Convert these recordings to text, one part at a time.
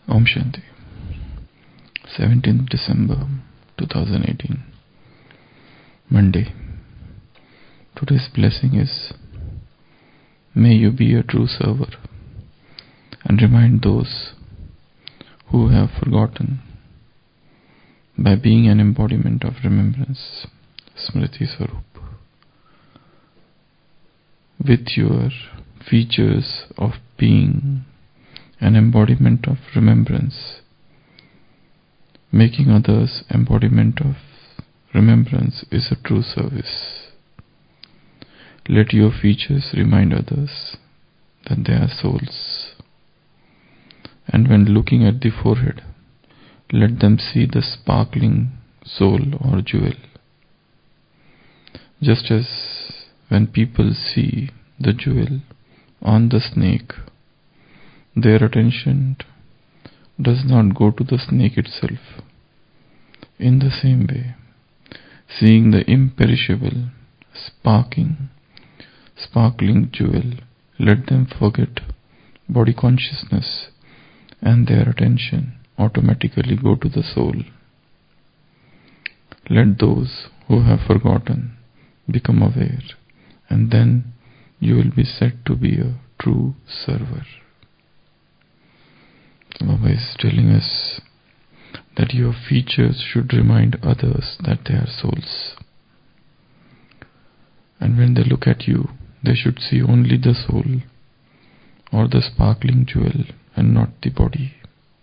Om Shanti. 17th December 2018, Monday. Today's blessing is, may you be a true server and remind those who have forgotten by being an embodiment of remembrance, Smriti Swarup. With your features of being an embodiment of remembrance, making others embodiment of remembrance is a true service. Let your features remind others that they are souls. And when looking at the forehead, let them see the sparkling soul or jewel. Just as when people see the jewel on the snake, their attention does not go to the snake itself. In the same way, seeing the imperishable, sparkling jewel, let them forget body consciousness and their attention automatically go to the soul. Let those who have forgotten become aware, and then you will be said to be a true server. Baba is telling us that your features should remind others that they are souls. And when they look at you, they should see only the soul or the sparkling jewel and not the body.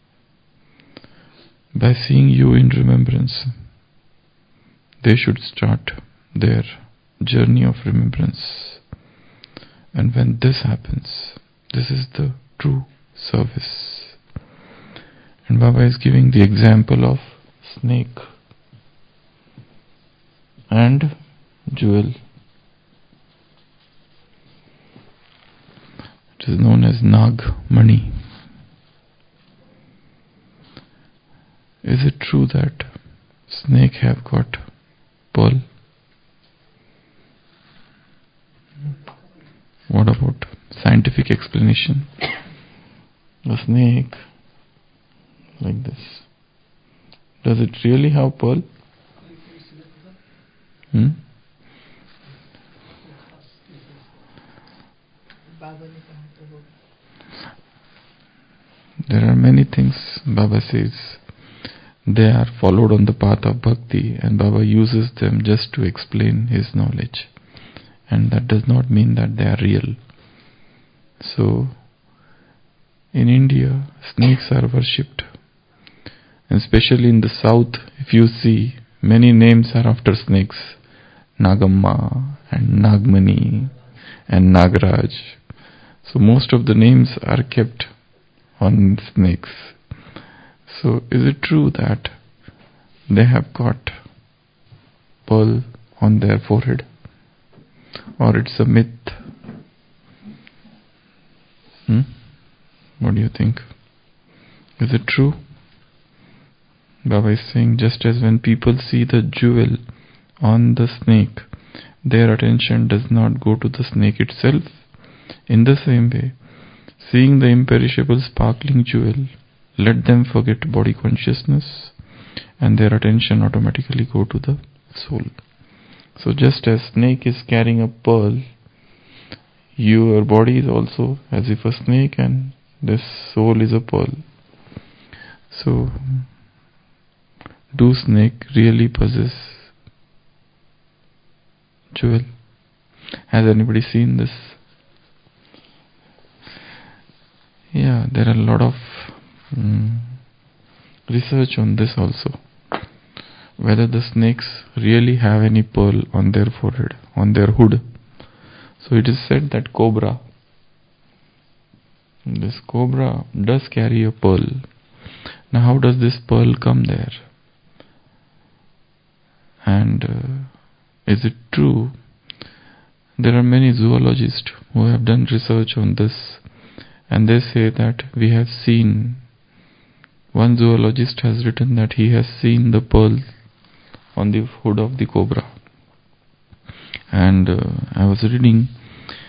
By seeing you in remembrance, they should start their journey of remembrance. And when this happens, this is the true service. And Baba is giving the example of snake and jewel. It is known as Nag Mani. Is it true that snake have got pearl? What about scientific explanation? A snake like this, does it really have pearl? There are many things Baba says. They are followed on the path of bhakti, and Baba uses them just to explain his knowledge. And that does not mean that they are real. So, in India, snakes are worshipped. And especially in the south, if you see, many names are after snakes. Nagamma and Nagmani and Nagraj. So most of the names are kept on snakes. So is it true that they have got pearl on their forehead? Or it's a myth? What do you think? Is it true? Baba is saying, just as when people see the jewel on the snake, their attention does not go to the snake itself. In the same way, seeing the imperishable sparkling jewel, let them forget body consciousness and their attention automatically go to the soul. So just as snake is carrying a pearl, your body is also as if a snake and this soul is a pearl. So, do snake really possess jewel? Has anybody seen this? Yeah, there are a lot of research on this also. Whether the snakes really have any pearl on their forehead, on their hood. So it is said that this cobra does carry a pearl. Now how does this pearl come there? And is it true? There are many zoologists who have done research on this, and they say that we have seen, one zoologist has written that he has seen the pearl on the hood of the cobra. And I was reading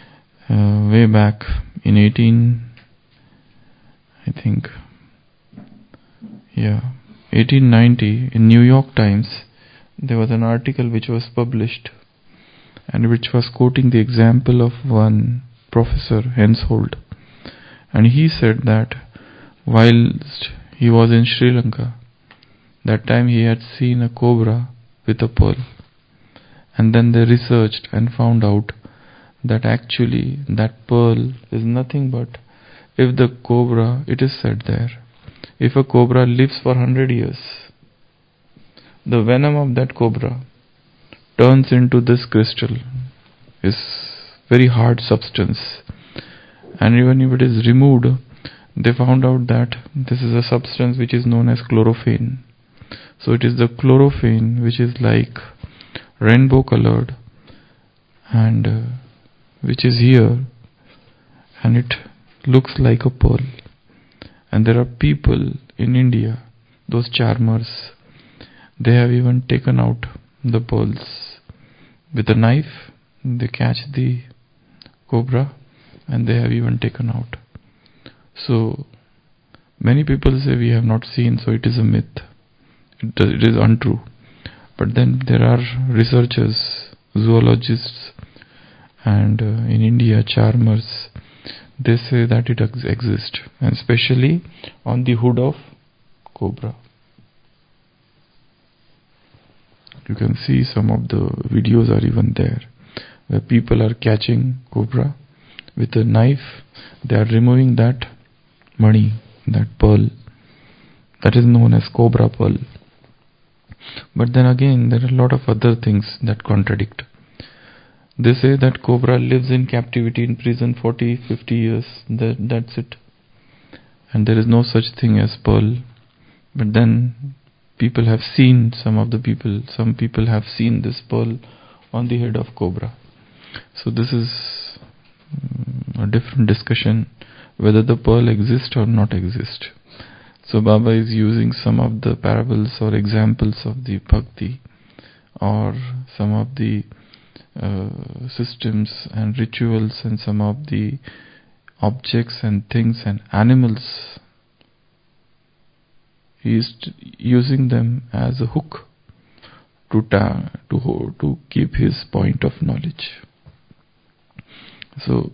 way back in Yeah, 1890 in New York Times, there was an article which was published and which was quoting the example of one Professor Hensoldt. And he said that whilst he was in Sri Lanka, that time he had seen a cobra with a pearl. And then they researched and found out that actually that pearl is nothing but, if the cobra, it is said there, if a cobra lives for 100 years, the venom of that cobra turns into this crystal, is very hard substance, and even if it is removed, they found out that this is a substance which is known as chlorophane. So it is the chlorophane which is like rainbow colored and which is here, and it looks like a pearl. And there are people in India, those charmers, they have even taken out the pearls with a knife. They catch the cobra and they have even taken out. So many people say we have not seen, so it is a myth. It is untrue. But then there are researchers, zoologists, and in India, charmers, they say that it exists, and especially on the hood of cobra. You can see some of the videos are even there, where people are catching cobra with a knife. They are removing that mani, that pearl, that is known as cobra pearl. But then again, there are a lot of other things that contradict. They say that cobra lives in captivity in prison 40, 50 years. That's it. And there is no such thing as pearl. But then people have seen, some people have seen this pearl on the head of cobra. So this is a different discussion, whether the pearl exists or not exist. So Baba is using some of the parables or examples of the bhakti, or some of the systems and rituals, and some of the objects and things and animals. He is using them as a hook to keep his point of knowledge. So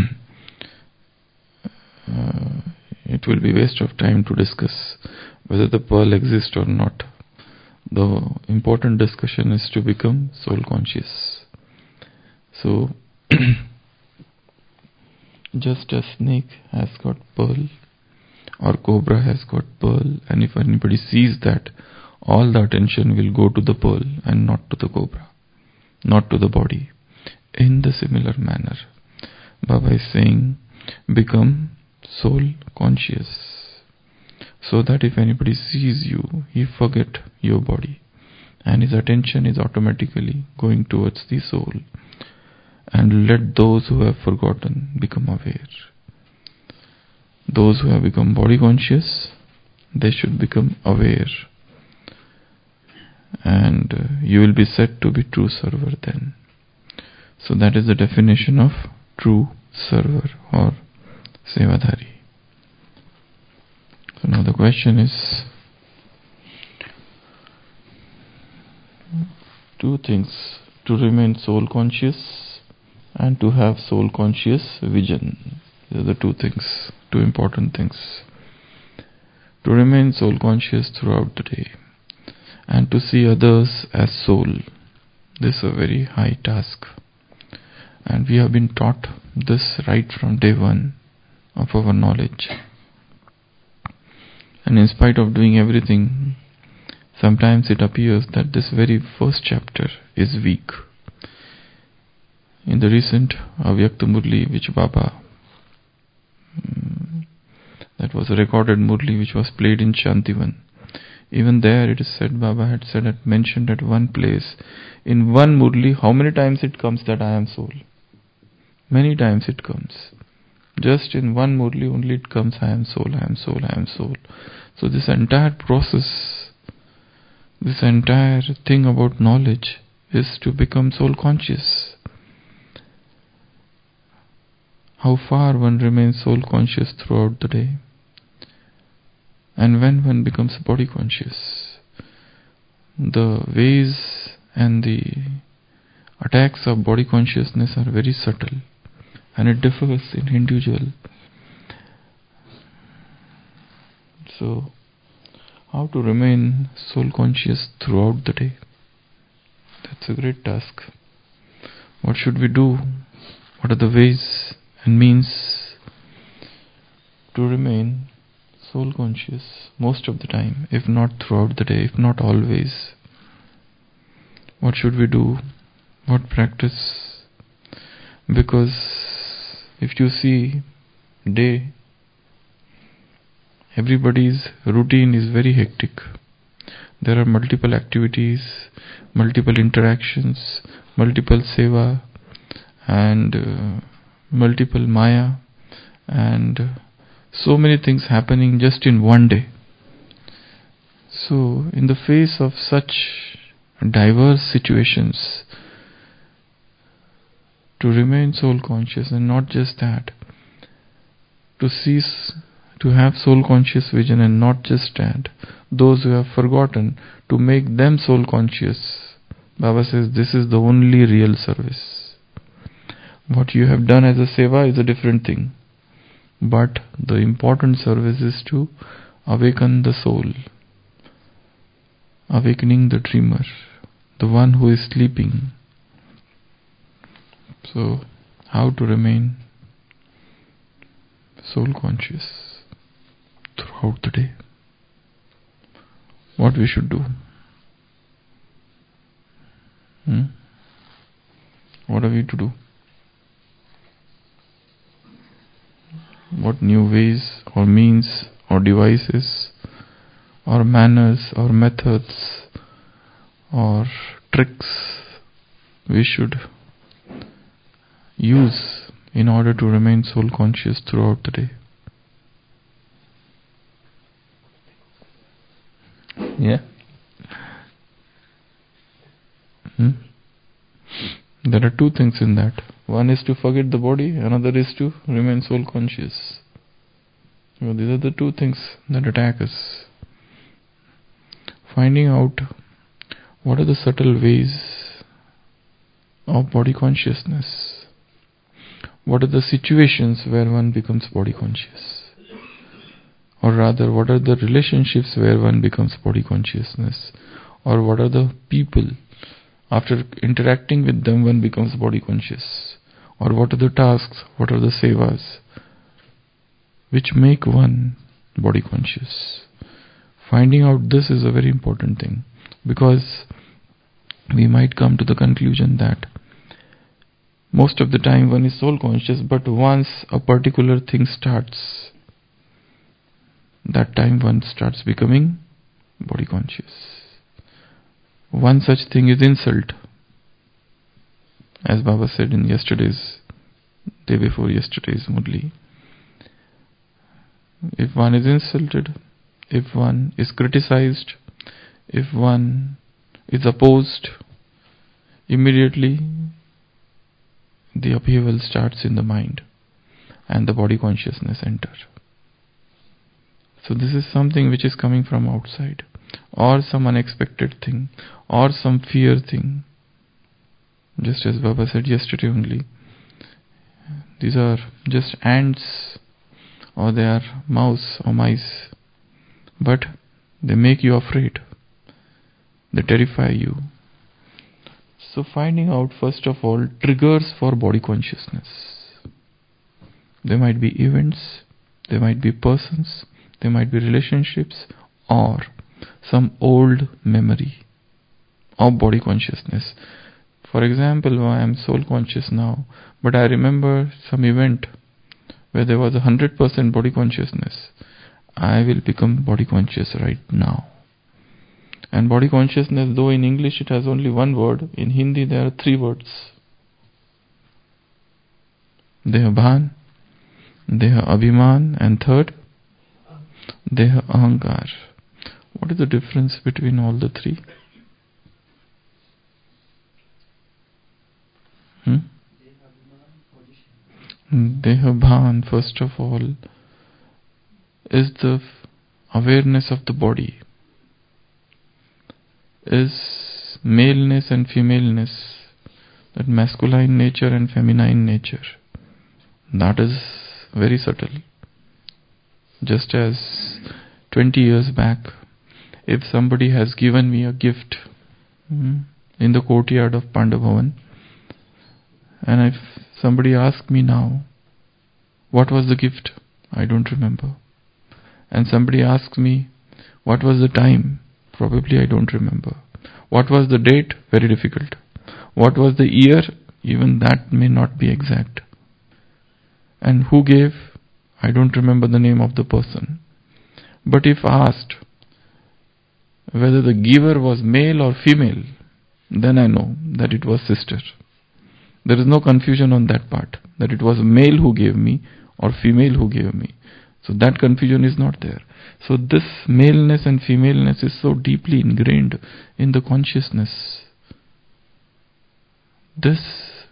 it will be waste of time to discuss whether the pearl exists or not. The important discussion is to become soul conscious. So just a snake has got pearl, or cobra has got pearl, and if anybody sees that, all the attention will go to the pearl and not to the cobra, not to the body. In the similar manner, Baba is saying, become soul conscious, so that if anybody sees you, he forget your body, and his attention is automatically going towards the soul. And let those who have forgotten become aware. Those who have become body conscious, they should become aware. And you will be said to be true server then. So that is the definition of true server or sevadhari. So now the question is, two things: to remain soul conscious and to have soul conscious vision. These are the two things, two important things. To remain soul conscious throughout the day and to see others as soul. This is a very high task. And we have been taught this right from day one of our knowledge. And in spite of doing everything, sometimes it appears that this very first chapter is weak. In the recent Avyakta Murli, which Baba, that was a recorded Murli which was played in Shantivan, even there it is said, Baba had mentioned at one place, in one Murli, how many times it comes that I am soul? Many times it comes. Just in one Murli only it comes, I am soul, I am soul, I am soul. So this entire process, this entire thing about knowledge is to become soul conscious. How far one remains soul conscious throughout the day? And when one becomes body conscious, the ways and the attacks of body consciousness are very subtle, and it differs in individual. So, how to remain soul conscious throughout the day? That's a great task. What should we do? What are the ways and means to remain soul conscious most of the time, if not throughout the day, if not always? What should we do? What practice? Because if you see day, everybody's routine is very hectic. There are multiple activities, multiple interactions, multiple seva, and multiple maya, and so many things happening just in one day. So, in the face of such diverse situations, to remain soul conscious, and not just that, to have soul conscious vision, and not just that, those who have forgotten, to make them soul conscious. Baba says this is the only real service. What you have done as a seva is a different thing, but the important service is to awaken the soul, awakening the dreamer, the one who is sleeping. So, how to remain soul conscious throughout the day? What we should do? What are we to do? What new ways or means or devices or manners or methods or tricks we should use in order to remain soul conscious throughout the day? Yeah. There are two things in that. One is to forget the body, another is to remain soul conscious. So these are the two things that attack us. Finding out what are the subtle ways of body consciousness. What are the situations where one becomes body conscious? Or rather, what are the relationships where one becomes body consciousness? Or what are the people, after interacting with them, one becomes body conscious? Or what are the tasks, what are the sevas which make one body conscious? Finding out this is a very important thing, because we might come to the conclusion that most of the time one is soul conscious, but once a particular thing starts, that time one starts becoming body conscious. One such thing is insult. As Baba said in day before yesterday's Murli. If one is insulted, if one is criticized, if one is opposed, immediately the upheaval starts in the mind and the body consciousness enters. So this is something which is coming from outside, or some unexpected thing, or some fear thing. Just as Baba said yesterday only, these are just ants, or they are mouse or mice, but they make you afraid. They terrify you. So finding out first of all triggers for body consciousness. There might be events, there might be persons, there might be relationships, or some old memory of body consciousness. For example, I am soul conscious now, but I remember some event where there was 100% body consciousness. I will become body conscious right now. And body consciousness, though in English it has only one word, in Hindi there are three words. Deha Bhan, Deha Abhiman, and third, Deha Ahankar. What is the difference between all the three? Deha Bhan, first of all, is the awareness of the body is maleness and femaleness, that masculine nature and feminine nature. That is very subtle. Just as 20 years back, if somebody has given me a gift in the courtyard of Pandabhavan, and if somebody asks me now, what was the gift? I don't remember. And somebody asks me, what was the time? Probably I don't remember. What was the date? Very difficult. What was the year? Even that may not be exact. And who gave? I don't remember the name of the person. But if asked whether the giver was male or female, then I know that it was sister. There is no confusion on that part, that it was male who gave me or female who gave me. So that confusion is not there. So this maleness and femaleness is so deeply ingrained in the consciousness. This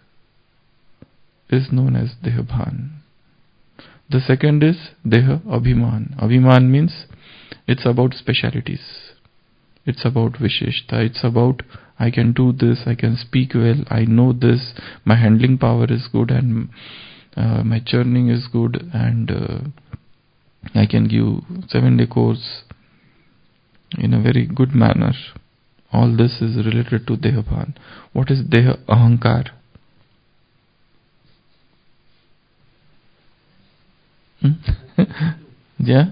is known as Dehabhan. The second is Deha Abhiman. Abhiman means it's about specialities. It's about Visheshta. It's about I can do this, I can speak well, I know this, my handling power is good, and my churning is good, and I can give 7-day course in a very good manner. All this is related to Dehabhan. What is Deha Ahankar? Yeah?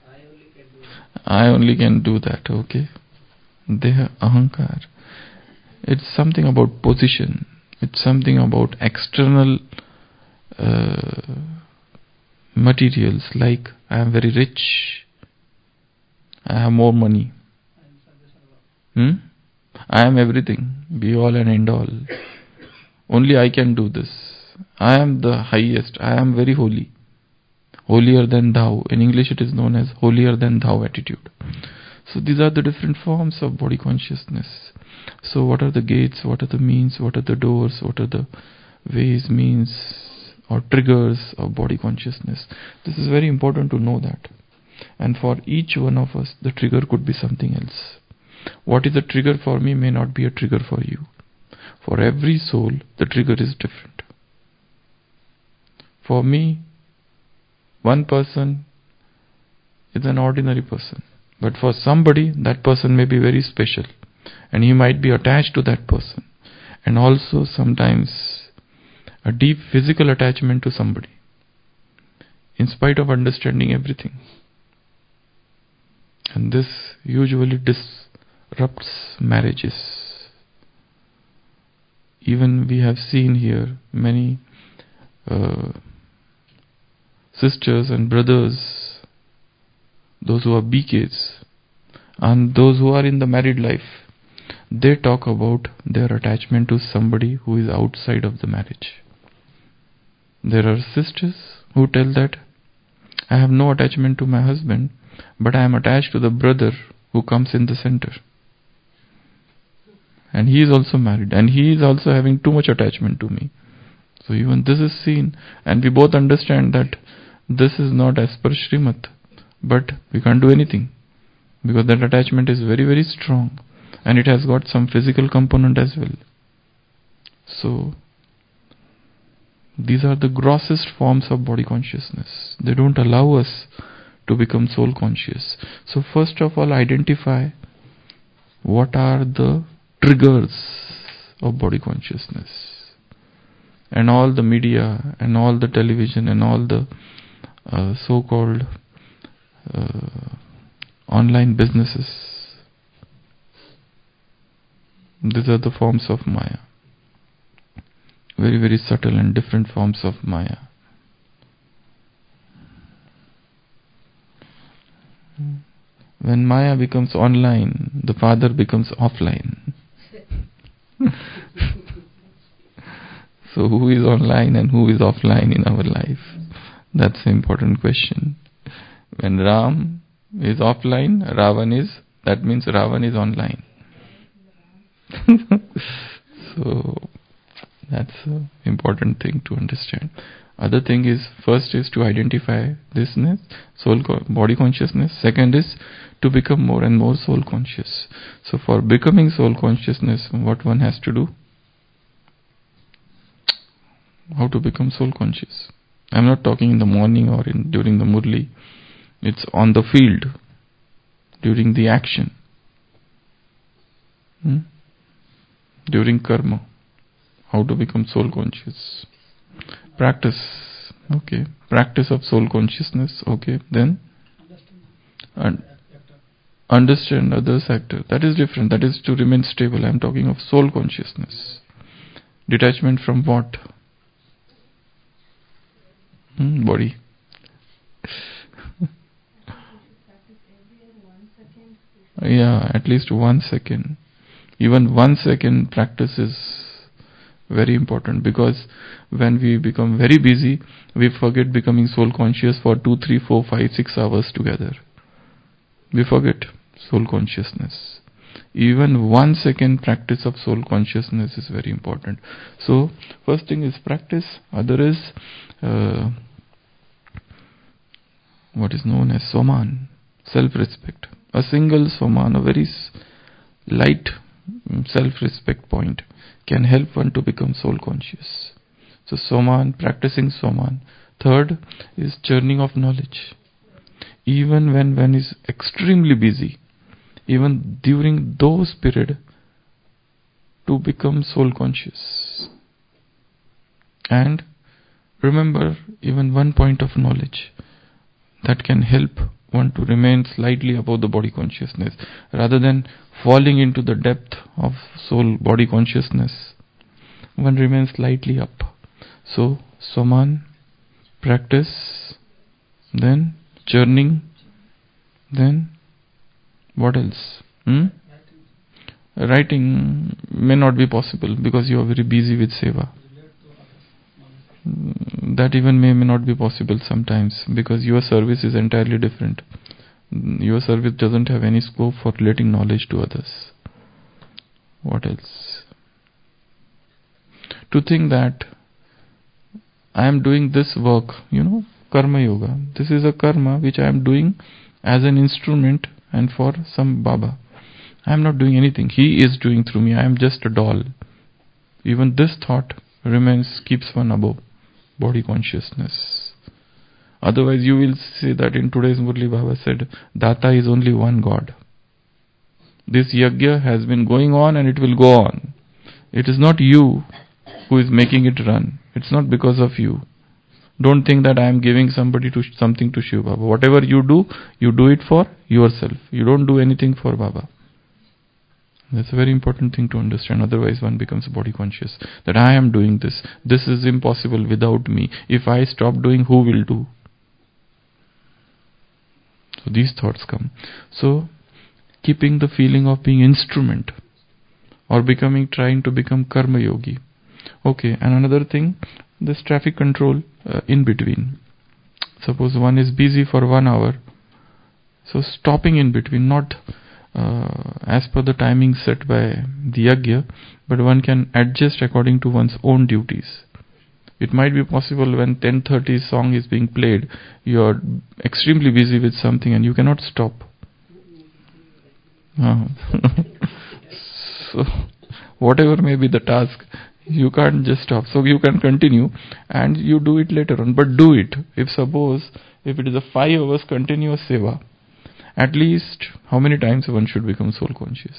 I only can do that, okay. Deha Ahankar. It's something about position. It's something about external materials, like I am very rich, I have more money. I am everything, be all and end all. Only I can do this. I am the highest. I am very holy. Holier than thou. In English it is known as holier than thou attitude. So these are the different forms of body consciousness. So what are the gates, what are the means, what are the doors, what are the ways, means or triggers of body consciousness? This is very important to know that. And for each one of us, the trigger could be something else. What is a trigger for me may not be a trigger for you. For every soul, the trigger is different. For me, one person is an ordinary person. But for somebody, that person may be very special. And he might be attached to that person. And also sometimes a deep physical attachment to somebody, in spite of understanding everything. And this usually disrupts marriages. Even we have seen here many sisters and brothers, those who are BKs, and those who are in the married life, they talk about their attachment to somebody who is outside of the marriage. There are sisters who tell that I have no attachment to my husband, but I am attached to the brother who comes in the center. And he is also married, and he is also having too much attachment to me. So even this is seen, and we both understand that this is not as per Srimad, but we can't do anything, because that attachment is very, very strong, and it has got some physical component as well. So these are the grossest forms of body consciousness. They don't allow us to become soul conscious. So first of all, identify what are the triggers of body consciousness. And all the media and all the television and all the so-called online businesses, these are the forms of Maya. Very, very subtle and different forms of Maya. When Maya becomes online, the father becomes offline. So who is online and who is offline in our life? That's an important question. When Ram is offline, that means Ravan is online. So that's an important thing to understand. Other thing is, first is to identify thisness, body consciousness. Second is to become more and more soul conscious. So for becoming soul consciousness, what one has to do? How to become soul conscious? I'm not talking in the morning or during the murli. It's on the field, during the action, during karma. How to become soul conscious? Practice. Okay. Practice of soul consciousness. Okay. Then understand others' actor. That is different. That is to remain stable. I am talking of soul consciousness. Detachment from what? Body. Yeah, at least 1 second. Even 1 second practice is very important, because when we become very busy, we forget becoming soul conscious for 2, 3, 4, 5, 6 hours together. We forget soul consciousness. Even 1 second practice of soul consciousness is very important. So, first thing is practice. Other is what is known as Soman, self-respect. A single Soman, a very light self-respect point, can help one to become soul conscious. So Soman, practicing Soman. Third is churning of knowledge. Even when one is extremely busy, even during those periods, to become soul conscious. And remember even one point of knowledge that can help one to remain slightly above the body consciousness, rather than falling into the depth of soul body consciousness. One remains slightly up. So Soman, practice, then churning, then what else? Writing may not be possible because you are very busy with seva. That even may not be possible sometimes, because your service is entirely different. Your service doesn't have any scope for relating knowledge to others. What else? To think that I am doing this work, karma yoga. This is a karma which I am doing as an instrument and for some Baba. I am not doing anything. He is doing through me. I am just a doll. Even this thought keeps one above body consciousness. Otherwise you will see that in today's Murli Baba said, Data is only one God. This yajna has been going on and it will go on. It is not you who is making it run. It's not because of you. Don't think that I am giving something to Shiv Baba. Whatever you do it for yourself. You don't do anything for Baba. That's a very important thing to understand. Otherwise one becomes body conscious. That I am doing this. This is impossible without me. If I stop doing, who will do? So these thoughts come. So keeping the feeling of being instrument, or trying to become karma yogi. Okay, and another thing, this traffic control in between. Suppose one is busy for 1 hour. So stopping in between, not as per the timing set by the yajna, but one can adjust according to one's own duties. It might be possible when 10:30 song is being played, you are extremely busy with something and you cannot stop. So whatever may be the task, you can't just stop. So you can continue and you do it later on, but do it. If it is a 5 hours continuous seva, at least how many times one should become soul conscious?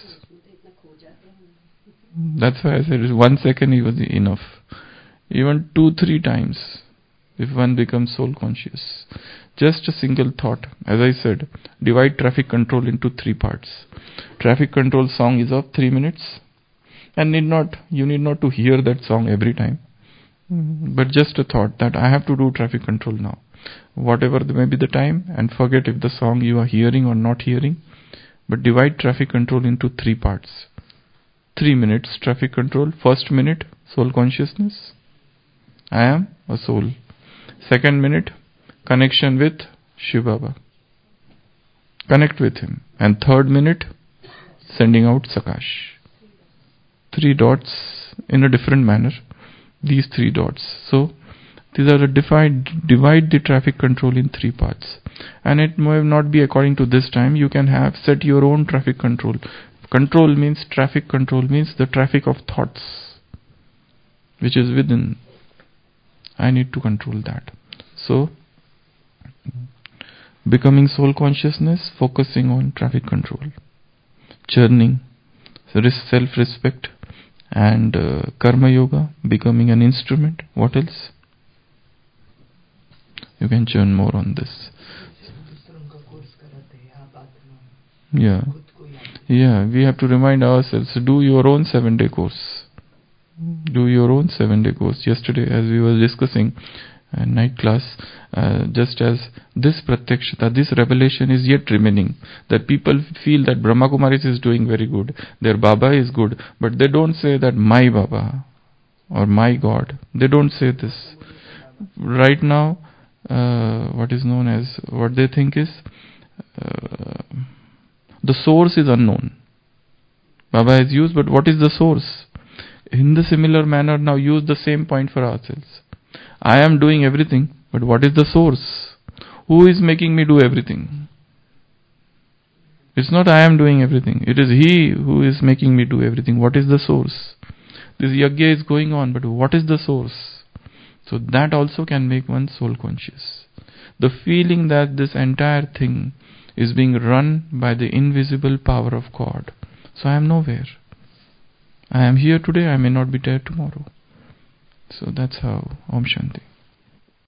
That's why I said 1 second is enough. Even 2, 3 times if one becomes soul conscious. Just a single thought. As I said, divide traffic control into 3 parts. Traffic control song is of 3 minutes. And you need not to hear that song every time. But just a thought that I have to do traffic control now. Whatever may be the time, and forget if the song you are hearing or not hearing. But divide traffic control into 3 parts. 3 minutes traffic control. First minute, soul consciousness. I am a soul. Second minute, connection with Shiv Baba. Connect with him. And third minute, sending out Sakash. 3 dots in a different manner. These 3 dots. So, These are the divide the traffic control in 3 parts. And it may not be according to this time. You can set your own traffic control. Traffic control means the traffic of thoughts, which is within. I need to control that. So, becoming soul consciousness, focusing on traffic control. Churning, self-respect, and karma yoga, becoming an instrument. What else? You can churn more on this. Yeah, we have to remind ourselves, do your own 7-day course. Do your own 7-day course. Yesterday, as we were discussing night class, just as this pratyakshata, this revelation is yet remaining, that people feel that Brahma Kumaris is doing very good, their Baba is good, but they don't say that my Baba or my God. They don't say this. Right now, what they think is, the source is unknown. Baba is used, but what is the source? In the similar manner, now use the same point for ourselves. I am doing everything, but what is the source? Who is making me do everything? It's not I am doing everything. It is He who is making me do everything. What is the source? This yajna is going on, but what is the source? So that also can make one soul conscious. The feeling that this entire thing is being run by the invisible power of God. So I am nowhere. I am here today, I may not be there tomorrow. So that's how. Om Shanti.